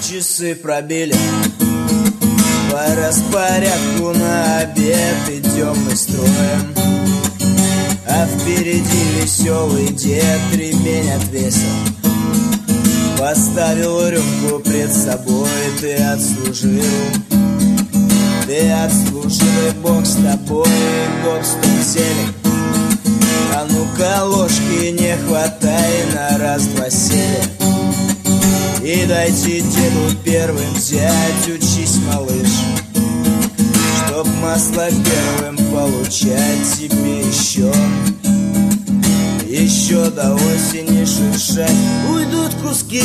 часы пробили, по распорядку на обед идем мы строем. А впереди веселый дед ремень отвесил, поставил рюмку пред собой. Ты отслужил, и Бог с тобой, и гоп-стоп сели. А ну-ка ложки не хватай, на раз-два сели. И дайте деду первым взять, учись, малыш, чтоб масло первым получать тебе еще до осени шуршать. Уйдут куски,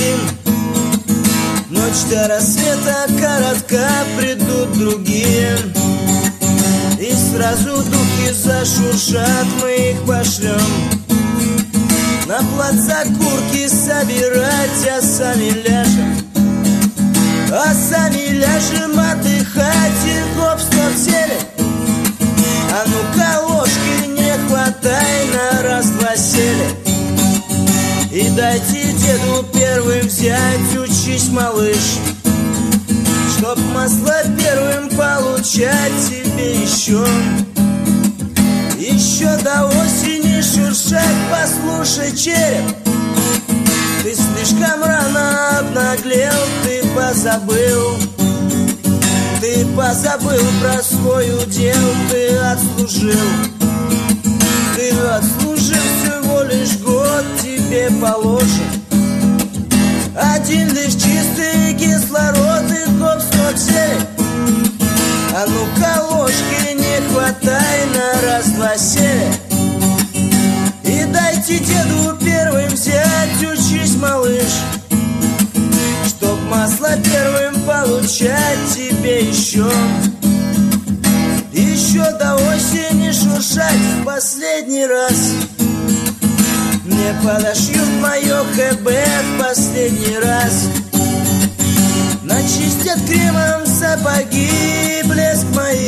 ночь до рассвета коротка, придут другие, и сразу духи зашуршат, мы их пошлем на плац окурки собирать, а сами ляжем отдыхать. И гоп-стоп сели, а ну-ка ложки не хватай, на раз-два сели. И дайте деду первым взять, учись, малыш, чтоб масло первым получать тебе еще до осени шуршать. Послушай, череп, ты слишком рано обнаглел, ты позабыл про свой удел. Ты отслужил всего лишь год, тебе положен один лишь чистый кислород. И гоп-стоп сели, а ну-ка ложки не хватай, на раз-два сели. И дайте деду первым взять, учись, малыш, чтоб масло первым получать тебе еще до осени шуршать. В последний раз мне подошьют мое ХБ, в последний раз начистят кремом сапоги, блеск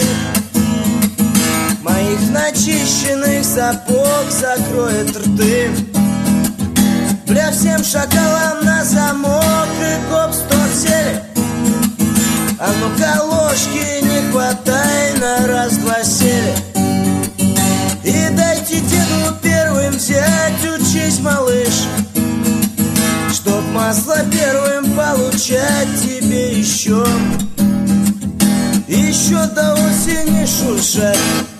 моих начищенных сапог закроет рты. Бля, всем шакалам на замок. И гоп-стоп сели, а ну-ка ложки не хватай, на раз-два сели. И дайте деду первым взять, учись, малыш, чтоб масло первым получать тебе еще до осени шуршать.